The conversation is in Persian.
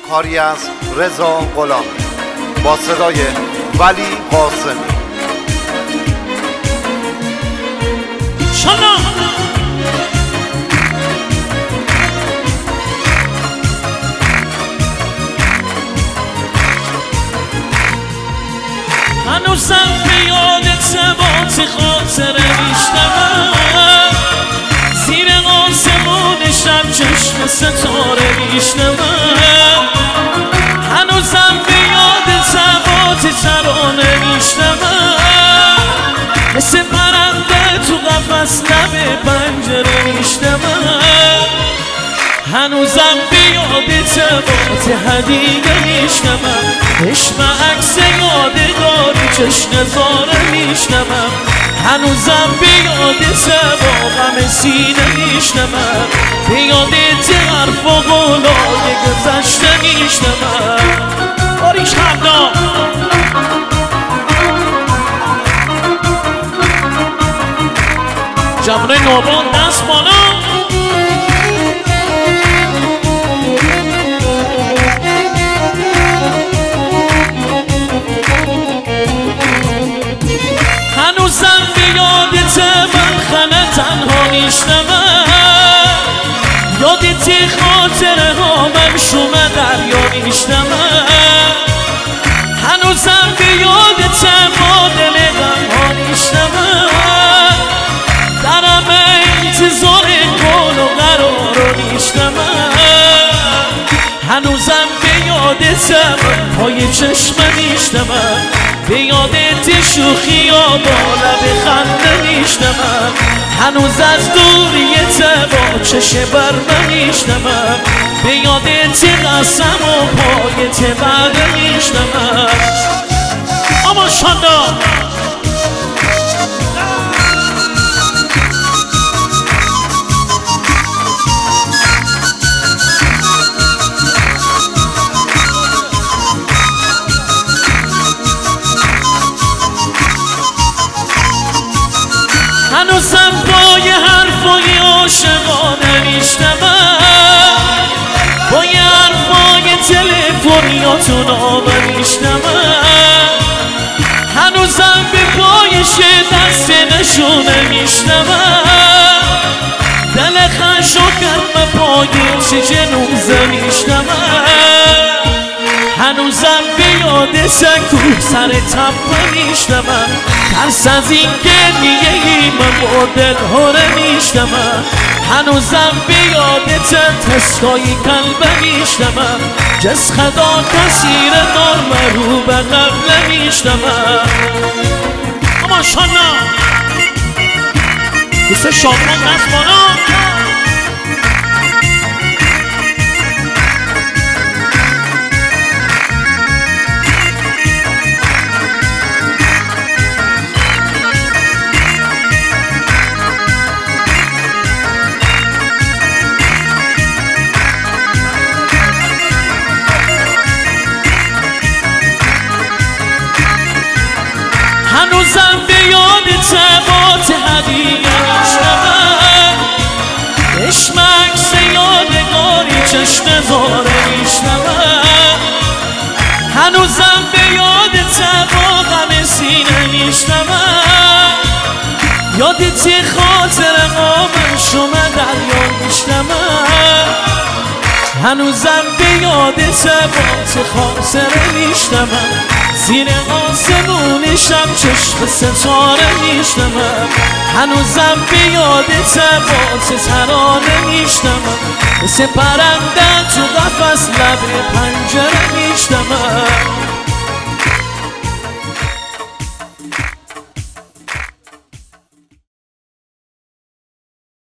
کاری از رضا غلامی با صدای ولی قاسمی. هنوزم به یادت با خاطر میشنوم، زیر آسمون شب چشم ستاره میشنوم. هنوزم به یادت با ترانه میشنوم، مثل پرنده تو قفس لب پنجره میشنوم. هنوزم بیادت با هدیه میشنوم، عشق عکس یادگاری چشم زاره میشنوم. هنوزم بیادت با غم سینه میشنوم، بیادت حرف و قولای گذشته میشنوم. باریش همدا جوانای نوبان دست بالا. هنوزم به یادت من خنه تنها میشنوم، یادت خاطره ها من شوم دریا میشنوم. هنوزم به یادت ما دل غم ها میشنوم، درم انتظار قول و قرار رو میشنوم. هنوزم به یادت من پای چشم میشنوم، به یادت شوخی و با لب خنده میشنوم. هنوز از دوریت با چشم بر میشنوم، به یادت قسم و پایت بعد میشنوم. اما شاندا هنوزم پای حرفای عاشقانه میشنوم، پای حرفای تلفنیاتون نامه میشنوم. هنوزم به پایش دست نشونه میشنوم، دل خش و گرم پایش جنوزه میشنوم. هنوزم به یاد سکو سر تپه میشنوم، ترس از این گریه من با دل هره میشنوم. هنوزم به یادت تسکای قلبه میشنوم، جز خدا کسیر نام رو به قبله میشنوم. اما شانا دوست شامون دست بالا. هنوزم به یادت با هدیه میشنوم، عشق عکس یادگاری چشم زاره میشنوم. هنوزم به یادت با غم سینه میشنوم، یادت خاطر ما من شما دریا میشنوم. هنوزم به یادت با خاطره میشنوم، زیر آسمون شب چشم ستاره میشنوم. هنوزم به یادت با ترانه میشنوم، مثل پرنده تو قفس لب پنجره میشنوم.